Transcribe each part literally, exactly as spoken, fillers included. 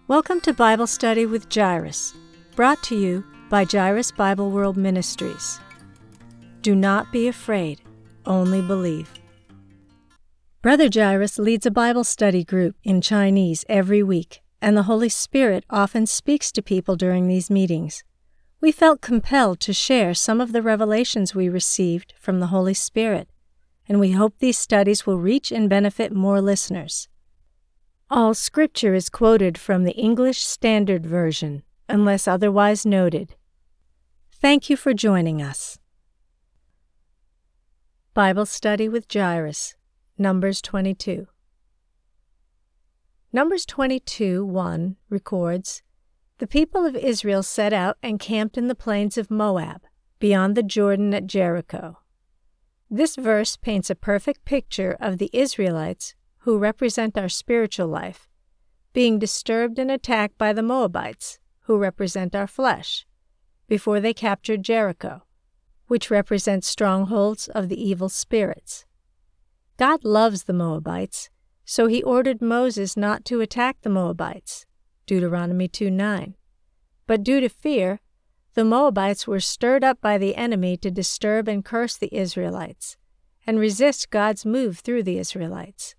Welcome to Bible Study with Jairus, brought to you by Jairus Bible World Ministries. Do not be afraid, only believe. Brother Jairus leads a Bible study group in Chinese every week, and the Holy Spirit often speaks to people during these meetings. We felt compelled to share some of the revelations we received from the Holy Spirit, and we hope these studies will reach and benefit more listeners. All scripture is quoted from the English Standard Version, unless otherwise noted. Thank you for joining us. Bible Study with Jairus, Numbers twenty-two. Numbers twenty-two, one records, "The people of Israel set out and camped in the plains of Moab, beyond the Jordan at Jericho." This verse paints a perfect picture of the Israelites, who represent our spiritual life, being disturbed and attacked by the Moabites, who represent our flesh, before they captured Jericho, which represents strongholds of the evil spirits. God loves the Moabites, so he ordered Moses not to attack the Moabites, Deuteronomy two nine. But due to fear, the Moabites were stirred up by the enemy to disturb and curse the Israelites, and resist God's move through the Israelites.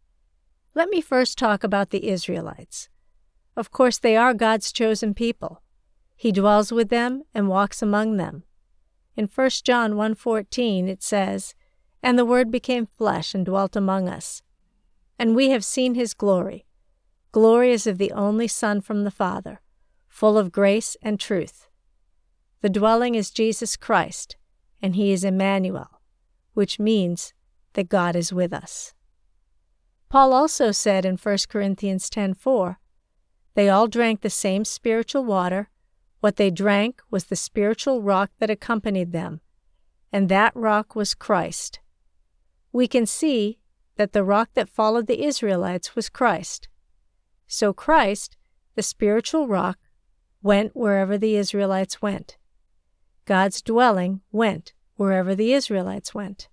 Let me first talk about the Israelites. Of course, they are God's chosen people. He dwells with them and walks among them. In First John one fourteen it says, "And the Word became flesh and dwelt among us. And we have seen his glory. Glory as of the only Son from the Father, full of grace and truth." The dwelling is Jesus Christ, and he is Emmanuel, which means that God is with us. Paul also said in First Corinthians ten four, "They all drank the same spiritual water. What they drank was the spiritual rock that accompanied them, and that rock was Christ." We can see that the rock that followed the Israelites was Christ. So Christ, the spiritual rock, went wherever the Israelites went. God's dwelling went wherever the Israelites went.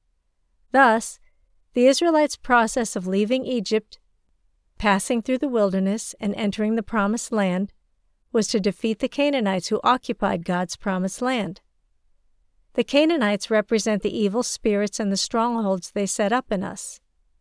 Thus, the Israelites' process of leaving Egypt, passing through the wilderness, and entering the Promised Land was to defeat the Canaanites who occupied God's Promised Land. The Canaanites represent the evil spirits and the strongholds they set up in us.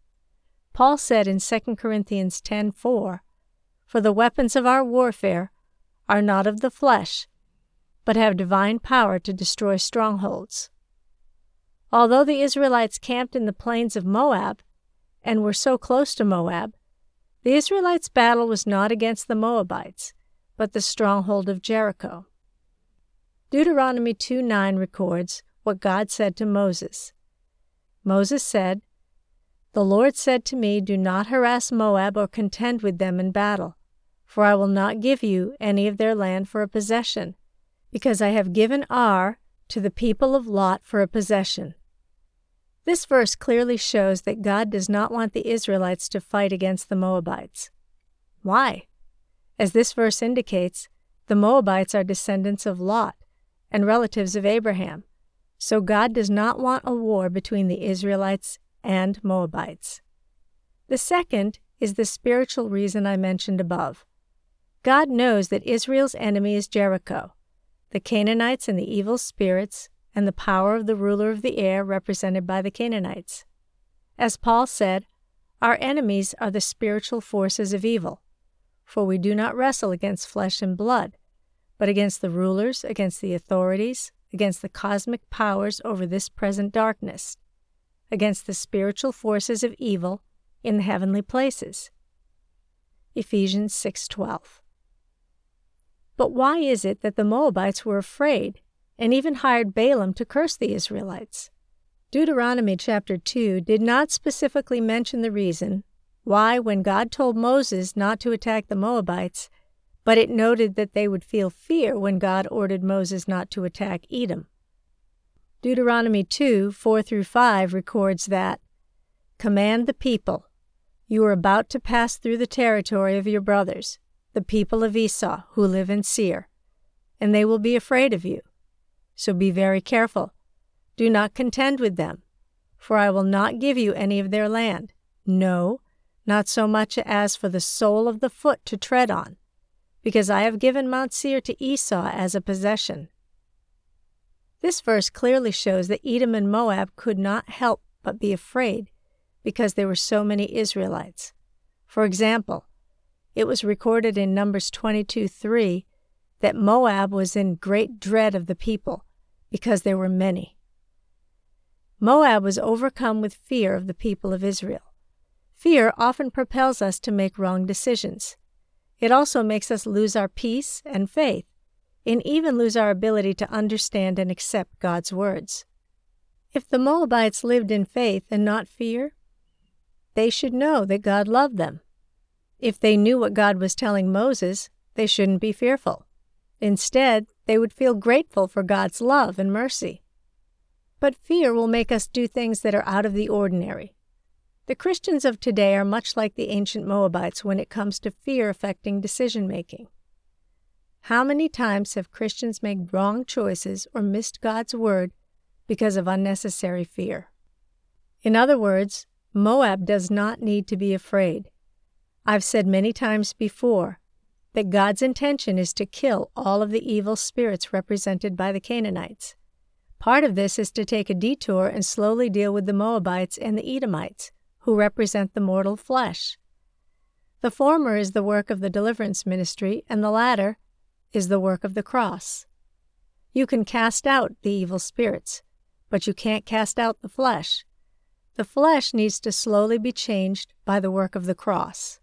Paul said in Second Corinthians ten four, "For the weapons of our warfare are not of the flesh, but have divine power to destroy strongholds." Although the Israelites camped in the plains of Moab and were so close to Moab, the Israelites' battle was not against the Moabites, but the stronghold of Jericho. Deuteronomy two nine records what God said to Moses. Moses said, "The Lord said to me, 'Do not harass Moab or contend with them in battle, for I will not give you any of their land for a possession, because I have given Ar to the people of Lot for a possession.'" This verse clearly shows that God does not want the Israelites to fight against the Moabites. Why? As this verse indicates, the Moabites are descendants of Lot and relatives of Abraham, so God does not want a war between the Israelites and Moabites. The second is the spiritual reason I mentioned above. God knows that Israel's enemy is Jericho, the Canaanites and the evil spirits, and the power of the ruler of the air represented by the Canaanites. As Paul said, our enemies are the spiritual forces of evil, for we do not wrestle against flesh and blood, but against the rulers, against the authorities, against the cosmic powers over this present darkness, against the spiritual forces of evil in the heavenly places. Ephesians six twelve. But why is it that the Moabites were afraid and even hired Balaam to curse the Israelites? Deuteronomy chapter two did not specifically mention the reason why when God told Moses not to attack the Moabites, but it noted that they would feel fear when God ordered Moses not to attack Edom. Deuteronomy two four through five records that, "Command the people, you are about to pass through the territory of your brothers, the people of Esau, who live in Seir, and they will be afraid of you. So be very careful. Do not contend with them, for I will not give you any of their land. No, not so much as for the sole of the foot to tread on, because I have given Mount Seir to Esau as a possession." This verse clearly shows that Edom and Moab could not help but be afraid because there were so many Israelites. For example, it was recorded in Numbers twenty-two three that Moab was in great dread of the people because there were many. Moab was overcome with fear of the people of Israel. Fear often propels us to make wrong decisions. It also makes us lose our peace and faith, and even lose our ability to understand and accept God's words. If the Moabites lived in faith and not fear, they should know that God loved them. If they knew what God was telling Moses, they shouldn't be fearful. Instead, they would feel grateful for God's love and mercy. But fear will make us do things that are out of the ordinary. The Christians of today are much like the ancient Moabites when it comes to fear affecting decision-making. How many times have Christians made wrong choices or missed God's word because of unnecessary fear? In other words, Moab does not need to be afraid. I've said many times before that God's intention is to kill all of the evil spirits represented by the Canaanites. Part of this is to take a detour and slowly deal with the Moabites and the Edomites, who represent the mortal flesh. The former is the work of the deliverance ministry, and the latter is the work of the cross. You can cast out the evil spirits, but you can't cast out the flesh. The flesh needs to slowly be changed by the work of the cross.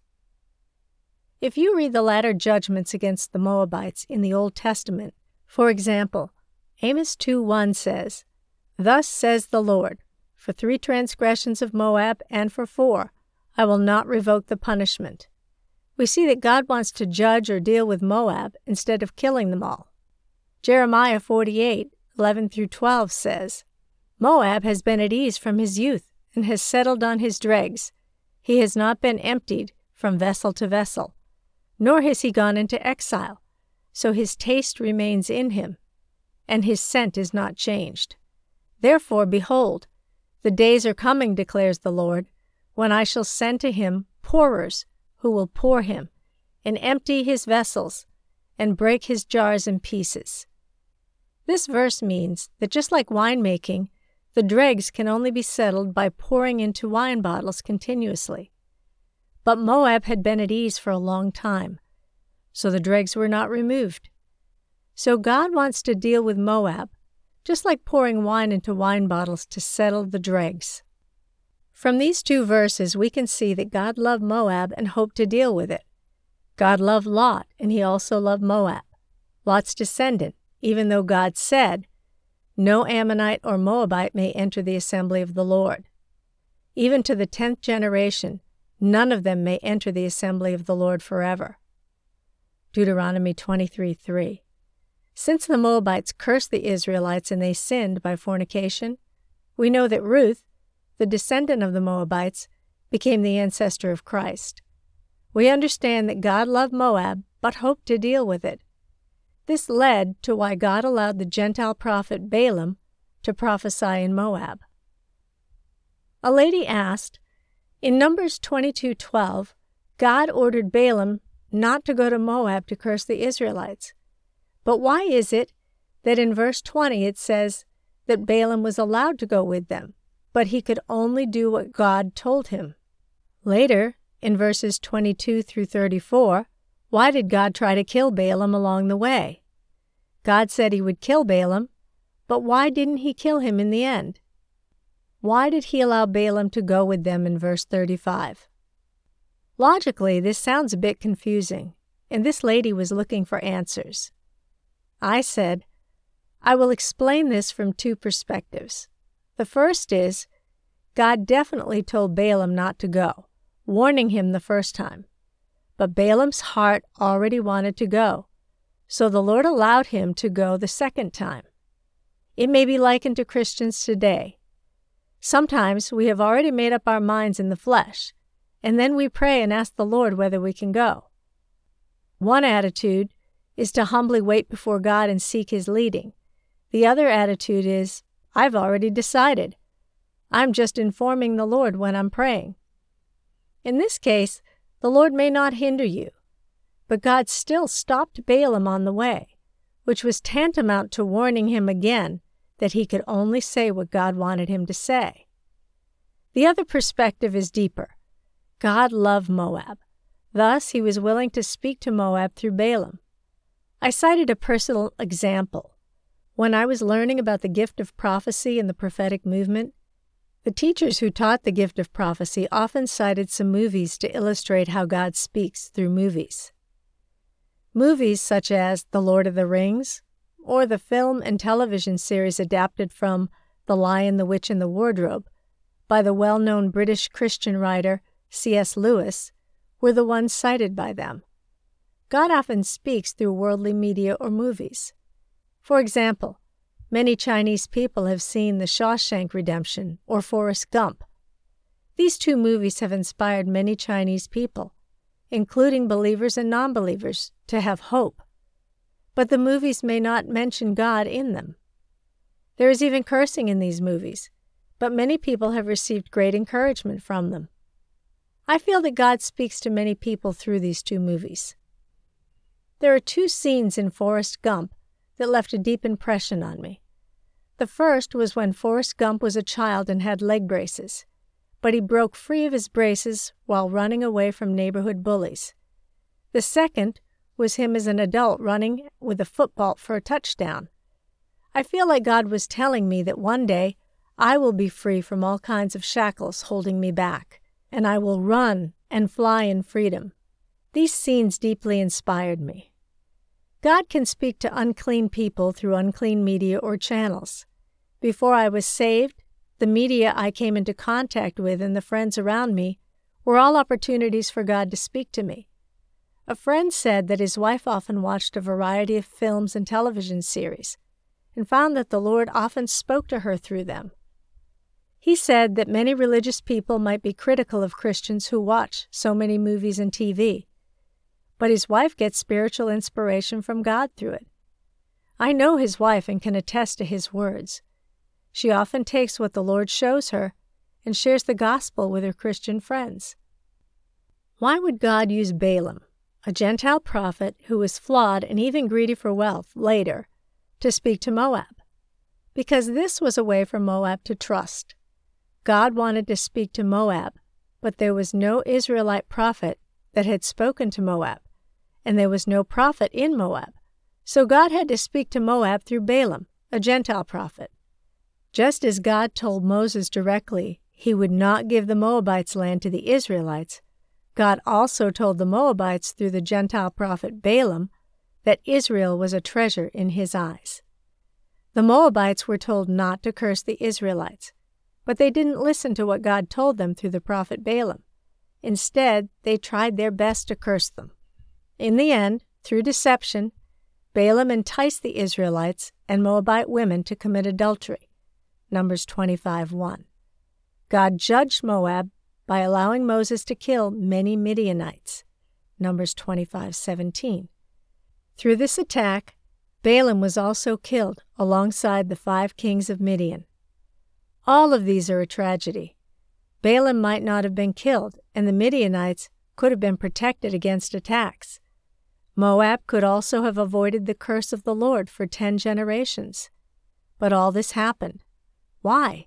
If you read the latter judgments against the Moabites in the Old Testament, for example, Amos two one says, "Thus says the Lord, for three transgressions of Moab and for four, I will not revoke the punishment." We see that God wants to judge or deal with Moab instead of killing them all. Jeremiah forty-eight eleven through twelve says, "Moab has been at ease from his youth and has settled on his dregs. He has not been emptied from vessel to vessel, nor has he gone into exile, so his taste remains in him, and his scent is not changed. Therefore, behold, the days are coming, declares the Lord, when I shall send to him pourers who will pour him, and empty his vessels, and break his jars in pieces." This verse means that just like winemaking, the dregs can only be settled by pouring into wine bottles continuously. But Moab had been at ease for a long time, so the dregs were not removed. So God wants to deal with Moab, just like pouring wine into wine bottles to settle the dregs. From these two verses, we can see that God loved Moab and hoped to deal with it. God loved Lot, and he also loved Moab, Lot's descendant, even though God said, "No Ammonite or Moabite may enter the assembly of the Lord." Even to the tenth generation, none of them may enter the assembly of the Lord forever. Deuteronomy twenty-three three. Since the Moabites cursed the Israelites and they sinned by fornication, we know that Ruth, the descendant of the Moabites, became the ancestor of Christ. We understand that God loved Moab, but hoped to deal with it. This led to why God allowed the Gentile prophet Balaam to prophesy in Moab. A lady asked, in Numbers twenty-two twelve, God ordered Balaam not to go to Moab to curse the Israelites. But why is it that in verse twenty it says that Balaam was allowed to go with them, but he could only do what God told him? Later, in verses twenty-two through thirty-four, why did God try to kill Balaam along the way? God said he would kill Balaam, but why didn't he kill him in the end? Why did he allow Balaam to go with them in verse thirty-five? Logically, this sounds a bit confusing, and this lady was looking for answers. I said, I will explain this from two perspectives. The first is, God definitely told Balaam not to go, warning him the first time. But Balaam's heart already wanted to go, so the Lord allowed him to go the second time. It may be likened to Christians today. Sometimes we have already made up our minds in the flesh, and then we pray and ask the Lord whether we can go. One attitude is to humbly wait before God and seek His leading. The other attitude is, I've already decided. I'm just informing the Lord when I'm praying. In this case, the Lord may not hinder you, but God still stopped Balaam on the way, which was tantamount to warning him again that he could only say what God wanted him to say. The other perspective is deeper. God loved Moab. Thus, he was willing to speak to Moab through Balaam. I cited a personal example. When I was learning about the gift of prophecy and the prophetic movement, the teachers who taught the gift of prophecy often cited some movies to illustrate how God speaks through movies. Movies such as The Lord of the Rings, or the film and television series adapted from The Lion, the Witch, and the Wardrobe by the well-known British Christian writer C S Lewis, were the ones cited by them. God often speaks through worldly media or movies. For example, many Chinese people have seen The Shawshank Redemption or Forrest Gump. These two movies have inspired many Chinese people, including believers and non-believers, to have hope. But the movies may not mention God in them. There is even cursing in these movies, but many people have received great encouragement from them. I feel that God speaks to many people through these two movies. There are two scenes in Forrest Gump that left a deep impression on me. The first was when Forrest Gump was a child and had leg braces, but he broke free of his braces while running away from neighborhood bullies. The second was him as an adult running with a football for a touchdown. I feel like God was telling me that one day I will be free from all kinds of shackles holding me back, and I will run and fly in freedom. These scenes deeply inspired me. God can speak to unclean people through unclean media or channels. Before I was saved, the media I came into contact with and the friends around me were all opportunities for God to speak to me. A friend said that his wife often watched a variety of films and television series and found that the Lord often spoke to her through them. He said that many religious people might be critical of Christians who watch so many movies and T V, but his wife gets spiritual inspiration from God through it. I know his wife and can attest to his words. She often takes what the Lord shows her and shares the gospel with her Christian friends. Why would God use Balaam, a Gentile prophet who was flawed and even greedy for wealth later, to speak to Moab? Because this was a way for Moab to trust. God wanted to speak to Moab, but there was no Israelite prophet that had spoken to Moab, and there was no prophet in Moab. So God had to speak to Moab through Balaam, a Gentile prophet. Just as God told Moses directly he would not give the Moabites' land to the Israelites, God also told the Moabites through the Gentile prophet Balaam that Israel was a treasure in his eyes. The Moabites were told not to curse the Israelites, but they didn't listen to what God told them through the prophet Balaam. Instead, they tried their best to curse them. In the end, through deception, Balaam enticed the Israelites and Moabite women to commit adultery. Numbers twenty-five one. God judged Moab by allowing Moses to kill many Midianites. Numbers twenty-five seventeen. Through this attack, Balaam was also killed alongside the five kings of Midian. All of these are a tragedy. Balaam might not have been killed, and the Midianites could have been protected against attacks. Moab could also have avoided the curse of the Lord for ten generations. But all this happened. Why?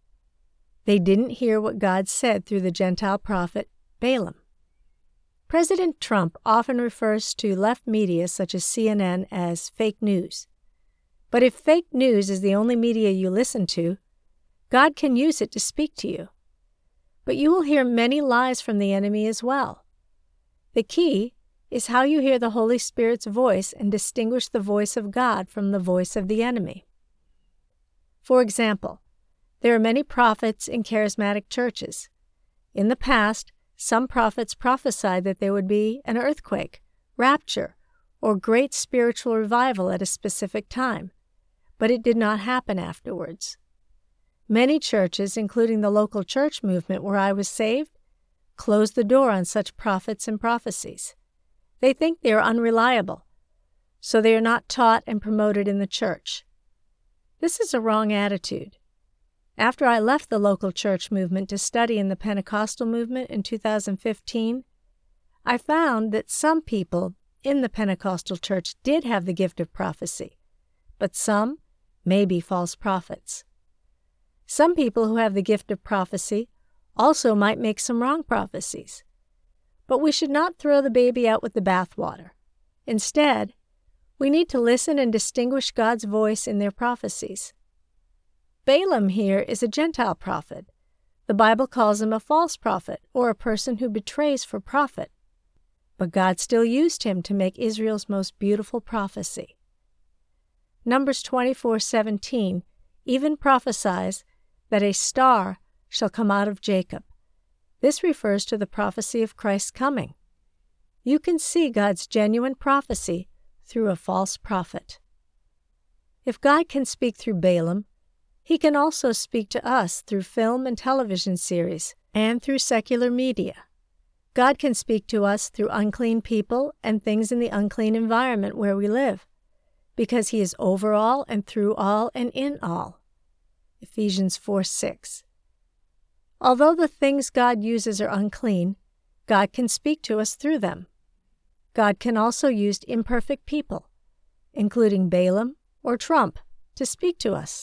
They didn't hear what God said through the Gentile prophet Balaam. President Trump often refers to left media such as C N N as fake news. But if fake news is the only media you listen to, God can use it to speak to you. But you will hear many lies from the enemy as well. The key is how you hear the Holy Spirit's voice and distinguish the voice of God from the voice of the enemy. For example, there are many prophets in charismatic churches. In the past, some prophets prophesied that there would be an earthquake, rapture, or great spiritual revival at a specific time, but it did not happen afterwards. Many churches, including the local church movement where I was saved, closed the door on such prophets and prophecies. They think they are unreliable, so they are not taught and promoted in the church. This is a wrong attitude. After I left the local church movement to study in the Pentecostal movement in two thousand fifteen, I found that some people in the Pentecostal church did have the gift of prophecy, but some may be false prophets. Some people who have the gift of prophecy also might make some wrong prophecies. But we should not throw the baby out with the bathwater. Instead, we need to listen and distinguish God's voice in their prophecies. Balaam here is a Gentile prophet. The Bible calls him a false prophet, or a person who betrays for profit. But God still used him to make Israel's most beautiful prophecy. Numbers twenty-four seventeen even prophesies that a star shall come out of Jacob. This refers to the prophecy of Christ's coming. You can see God's genuine prophecy through a false prophet. If God can speak through Balaam, He can also speak to us through film and television series and through secular media. God can speak to us through unclean people and things in the unclean environment where we live, because He is over all and through all and in all. Ephesians four six. Although the things God uses are unclean, God can speak to us through them. God can also use imperfect people, including Balaam or Trump, to speak to us.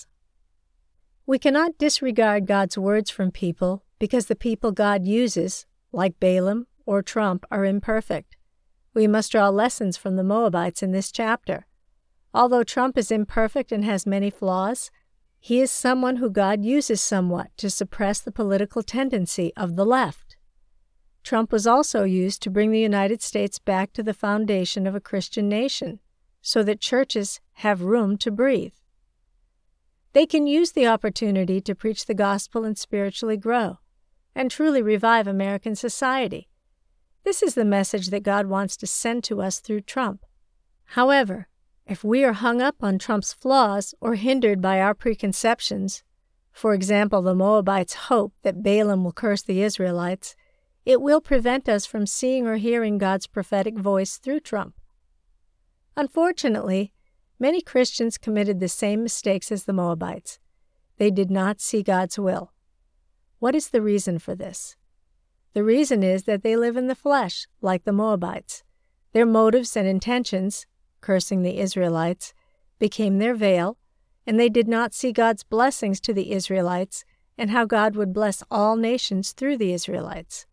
We cannot disregard God's words from people because the people God uses, like Balaam or Trump, are imperfect. We must draw lessons from the Moabites in this chapter. Although Trump is imperfect and has many flaws, he is someone who God uses somewhat to suppress the political tendency of the left. Trump was also used to bring the United States back to the foundation of a Christian nation, so that churches have room to breathe. They can use the opportunity to preach the gospel and spiritually grow, and truly revive American society. This is the message that God wants to send to us through Trump. However, if we are hung up on Trump's flaws or hindered by our preconceptions, for example, the Moabites' hope that Balaam will curse the Israelites, it will prevent us from seeing or hearing God's prophetic voice through Trump. Unfortunately, many Christians committed the same mistakes as the Moabites. They did not see God's will. What is the reason for this? The reason is that they live in the flesh, like the Moabites. Their motives and intentions, cursing the Israelites, became their veil, and they did not see God's blessings to the Israelites and how God would bless all nations through the Israelites.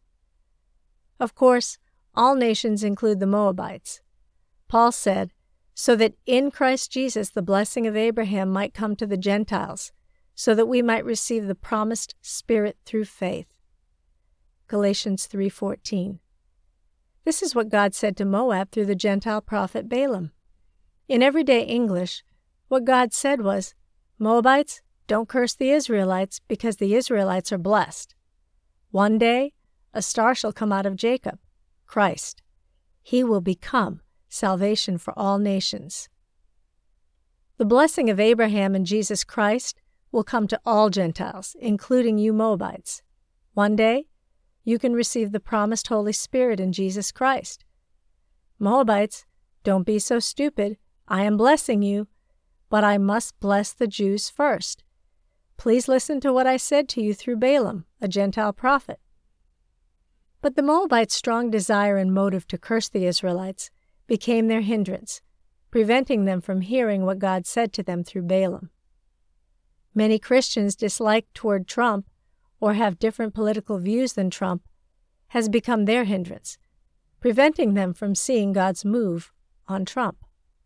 Of course, all nations include the Moabites. Paul said, so that in Christ Jesus the blessing of Abraham might come to the Gentiles, so that we might receive the promised Spirit through faith. Galatians three fourteen. This is what God said to Moab through the Gentile prophet Balaam. In everyday English, what God said was, Moabites, don't curse the Israelites because the Israelites are blessed. One day, a star shall come out of Jacob, Christ. He will become salvation for all nations. The blessing of Abraham and Jesus Christ will come to all Gentiles, including you Moabites. One day, you can receive the promised Holy Spirit in Jesus Christ. Moabites, don't be so stupid. I am blessing you, but I must bless the Jews first. Please listen to what I said to you through Balaam, a Gentile prophet. But the Moabites' strong desire and motive to curse the Israelites became their hindrance, preventing them from hearing what God said to them through Balaam. Many Christians dislike toward Trump or have different political views than Trump has become their hindrance, preventing them from seeing God's move on Trump.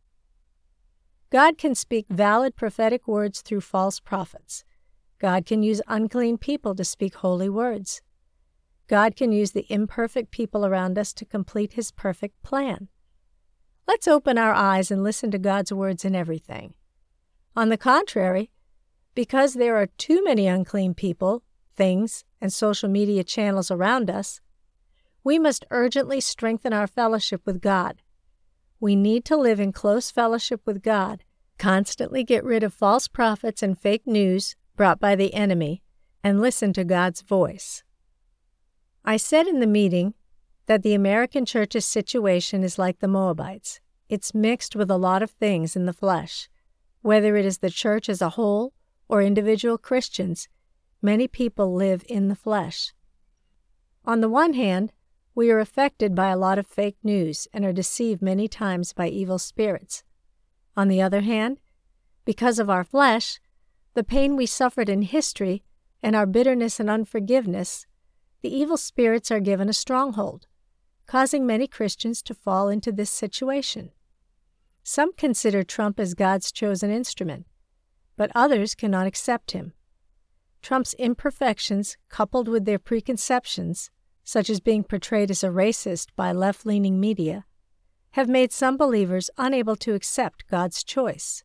God can speak valid prophetic words through false prophets. God can use unclean people to speak holy words. God can use the imperfect people around us to complete His perfect plan. Let's open our eyes and listen to God's words in everything. On the contrary, because there are too many unclean people, things, and social media channels around us, we must urgently strengthen our fellowship with God. We need to live in close fellowship with God, constantly get rid of false prophets and fake news brought by the enemy, and listen to God's voice. I said in the meeting that the American church's situation is like the Moabites. It's mixed with a lot of things in the flesh. Whether it is the church as a whole or individual Christians, many people live in the flesh. On the one hand, we are affected by a lot of fake news and are deceived many times by evil spirits. On the other hand, because of our flesh, the pain we suffered in history, and our bitterness and unforgiveness, the evil spirits are given a stronghold, causing many Christians to fall into this situation. Some consider Trump as God's chosen instrument, but others cannot accept him. Trump's imperfections, coupled with their preconceptions, such as being portrayed as a racist by left-leaning media, have made some believers unable to accept God's choice.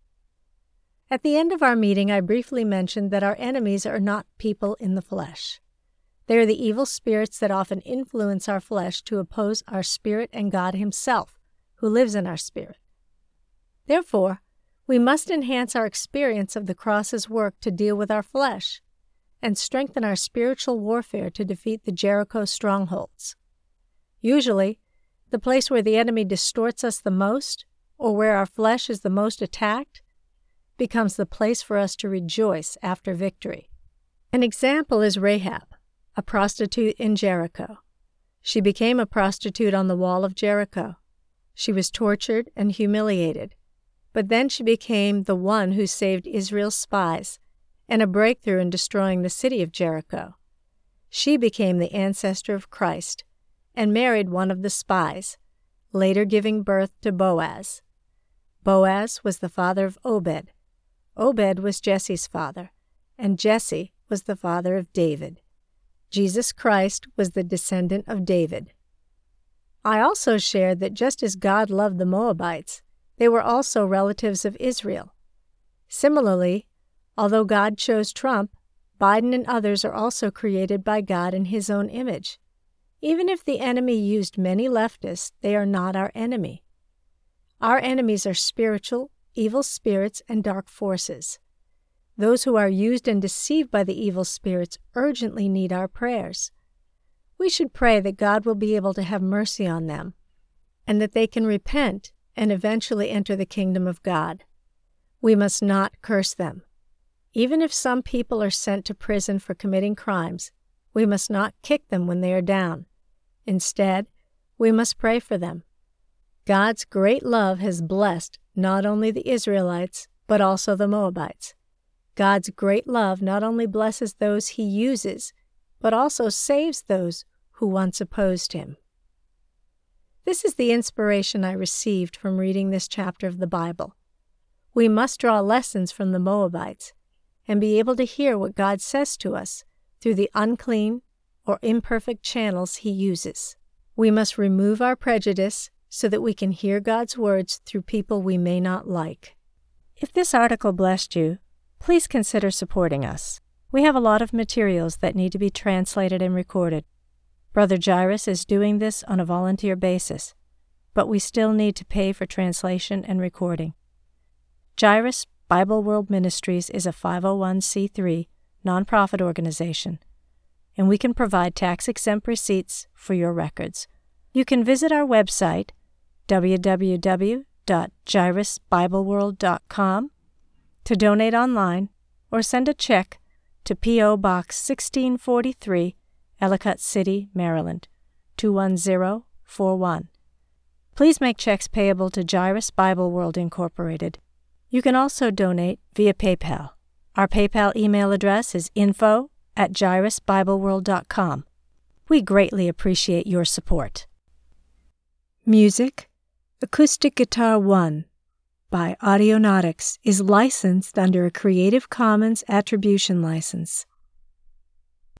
At the end of our meeting, I briefly mentioned that our enemies are not people in the flesh. They are the evil spirits that often influence our flesh to oppose our spirit and God Himself, who lives in our spirit. Therefore, we must enhance our experience of the cross's work to deal with our flesh and strengthen our spiritual warfare to defeat the Jericho strongholds. Usually, the place where the enemy distorts us the most, or where our flesh is the most attacked, becomes the place for us to rejoice after victory. An example is Rahab, a prostitute in Jericho. She became a prostitute on the wall of Jericho. She was tortured and humiliated, but then she became the one who saved Israel's spies and a breakthrough in destroying the city of Jericho. She became the ancestor of Christ and married one of the spies, later giving birth to Boaz. Boaz was the father of Obed. Obed was Jesse's father, and Jesse was the father of David. Jesus Christ was the descendant of David. I also shared that just as God loved the Moabites, they were also relatives of Israel. Similarly, although God chose Trump, Biden and others are also created by God in His own image. Even if the enemy used many leftists, they are not our enemy. Our enemies are spiritual, evil spirits, and dark forces. Those who are used and deceived by the evil spirits urgently need our prayers. We should pray that God will be able to have mercy on them, and that they can repent and eventually enter the kingdom of God. We must not curse them. Even if some people are sent to prison for committing crimes, we must not kick them when they are down. Instead, we must pray for them. God's great love has blessed not only the Israelites, but also the Moabites. God's great love not only blesses those He uses, but also saves those who once opposed Him. This is the inspiration I received from reading this chapter of the Bible. We must draw lessons from the Moabites and be able to hear what God says to us through the unclean or imperfect channels He uses. We must remove our prejudice so that we can hear God's words through people we may not like. If this article blessed you, please consider supporting us. We have a lot of materials that need to be translated and recorded. Brother Jairus is doing this on a volunteer basis, but we still need to pay for translation and recording. Jairus Bible World Ministries is a five oh one c three nonprofit organization, and we can provide tax-exempt receipts for your records. You can visit our website, w w w dot jairus bible world dot com, to donate online or send a check to P O Box sixteen forty-three, Ellicott City, Maryland, two one zero four one. Please make checks payable to Jairus Bible World Incorporated. You can also donate via PayPal. Our PayPal email address is info at jairus bible world dot com. We greatly appreciate your support. Music, Acoustic Guitar one by Audionautics is licensed under a Creative Commons Attribution License.